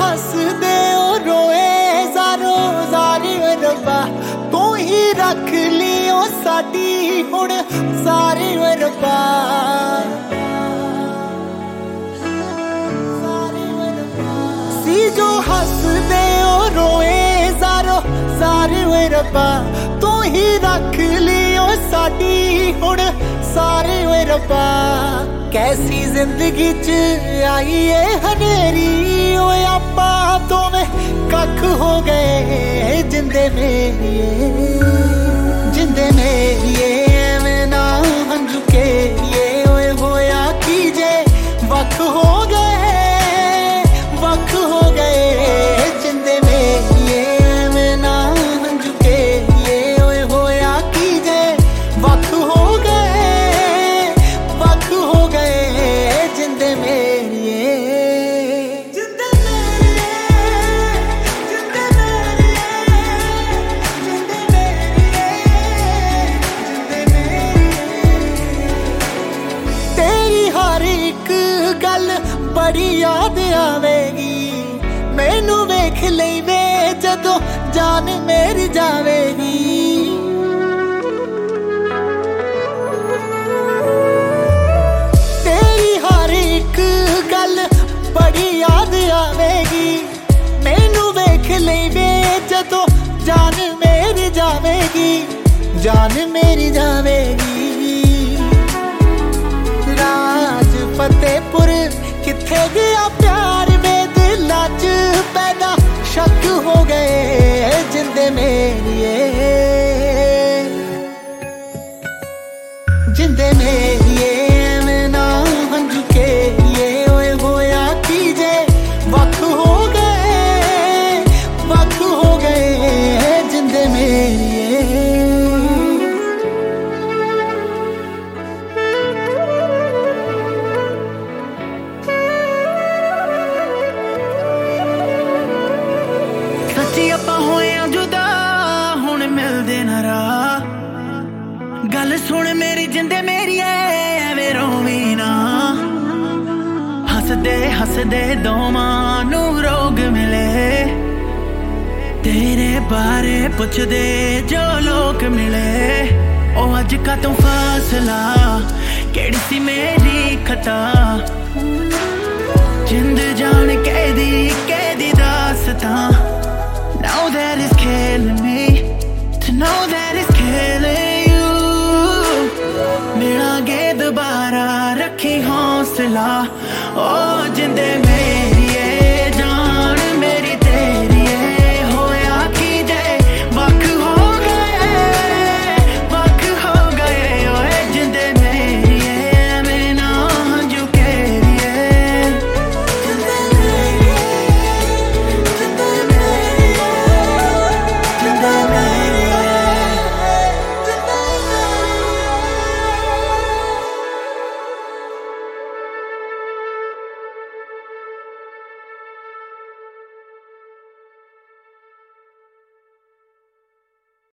हसदे ओ रोए ज़ारो ज़ारी रब्बा तू ही रख लियो साडी हुण सारी रब्बा सी जो हसदे ओ रोए ज़ारो ज़ारी रब्बा तू ही रख लियो साडी हुण सारी रब्बा कैसी जिंदगी च आई है हनेरी ओए आपा तो में कख हो गए जिंदे मेरिए मैं ना हंजू के ये ओए होया कीजे वख हो गए जिंदे मेरिए मैं ना हंजू के ये ओए होया कीजे वख हो गए जिंदे मेरिए तेरी हर एक गल बड़ी याद आवेगी मैनू वेख लई वे जदों जान मेरी जावेगी बड़ी याद आवेगी मैनू वेख लई वे जदों जान मेरी जावेगी राज फतेहपुर किथे गया प्यार में दिलां च पैदा शक हो गए जिंदे मेरिए मैं ना हंजू के ये ओए होया कीजे वख हो गए जिंदे मेरिए सच्ची आपां होया जुदा हुण मिलदे ना राह गल सुन मेरी जिंदे मेरिए एवें रोवी ना हसदे हसदे दोवां नू रोग मिले तेरे बारे पुछदे जो लोग मिले ओ अज का तू फासला केड़ी सी मेरी खता जिंद जान कैदी दास्तां Now that is killing me to know that it's killing you मिलांगे दोबारा रखी हौसला ओ